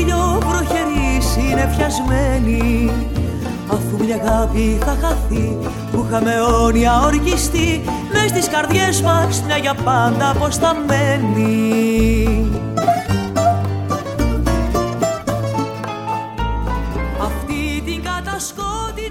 ήλιο βροχερή συννεφιασμένη, αφού μια αγάπη θα χαθεί που είχαμε αιώνια ορκιστεί, μες στις καρδιές μας μια για πάντα πως θα μένει. Αυτή την κατασκότη